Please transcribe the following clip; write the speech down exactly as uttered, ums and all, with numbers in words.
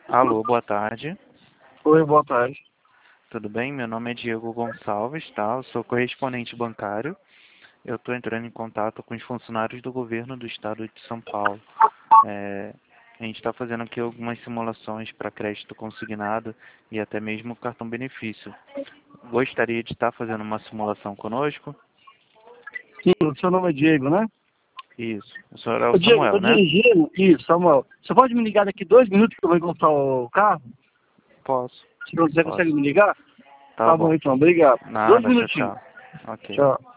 Alô, boa tarde. Oi, boa tarde. Tudo bem? Meu nome é Diego Gonçalves, tá? Eu sou correspondente bancário. Eu estou entrando em contato com os funcionários do governo do estado de São Paulo. É, a gente está fazendo aqui algumas simulações para crédito consignado e até mesmo cartão benefício. Gostaria de estar fazendo uma simulação conosco? Sim, o seu nome é Diego, né? Isso. O senhor é Ô, o Diego, eu Samuel, tô né? dirigindo. Isso, Samuel. Você pode me ligar daqui dois minutos que eu vou encontrar o carro? Posso. Se você consegue Posso. me ligar? Tá Tá bom, bom. então. Obrigado. Dois Nada, tchau, minutinhos. tchau. Ok. Tchau.